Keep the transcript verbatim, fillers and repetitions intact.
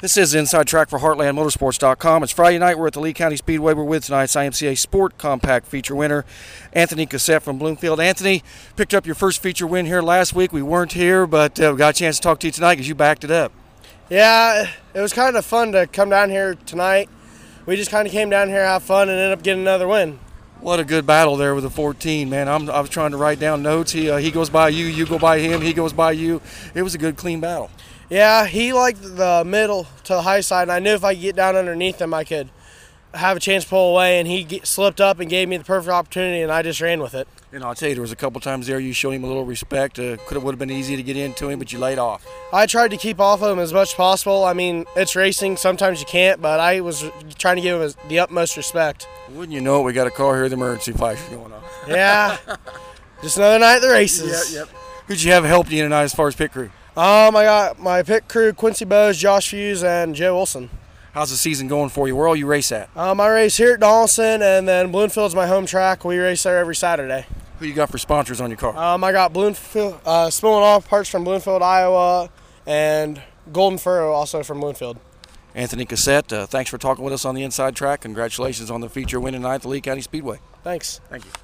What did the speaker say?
This is Inside Track for Heartland Motorsports dot com. It's Friday night. We're at the Lee County Speedway. We're with tonight's I M C A Sport Compact feature winner, Anthony Cassette from Bloomfield. Anthony, picked up your first feature win here last week. We weren't here, but uh, we got a chance to talk to you tonight because you backed it up. Yeah, it was kind of fun to come down here tonight. We just kind of came down here, have fun, and ended up getting another win. What a good battle there with the fourteen, man. I'm, I was trying to write down notes. He, uh, he goes by you, you go by him, he goes by you. It was a good, clean battle. Yeah, he liked the middle to the high side, and I knew if I could get down underneath him, I could have a chance to pull away, and he get, slipped up and gave me the perfect opportunity, and I just ran with it. And I'll tell you, there was a couple times there you showed him a little respect. Uh, could have would have been easy to get into him, but you laid off. I tried to keep off of him as much as possible. I mean, it's racing. Sometimes you can't, but I was trying to give him the utmost respect. Wouldn't you know it, we got a car here, the emergency flash going on. Yeah, just another night at the races. Yeah, yep. Who'd you have help you tonight as far as pit crew? Um, I got my pit crew, Quincy Bowes, Josh Fuse, and Joe Wilson. How's the season going for you? Where all you race at? Um, I race here at Donaldson, and then Bloomfield's my home track. We race there every Saturday. Who you got for sponsors on your car? Um, I got Bloomfield, uh, Spilling Off parts from Bloomfield, Iowa, and Golden Furrow also from Bloomfield. Anthony Cassette, uh, thanks for talking with us on the Inside Track. Congratulations on the feature win tonight at the Lee County Speedway. Thanks. Thank you.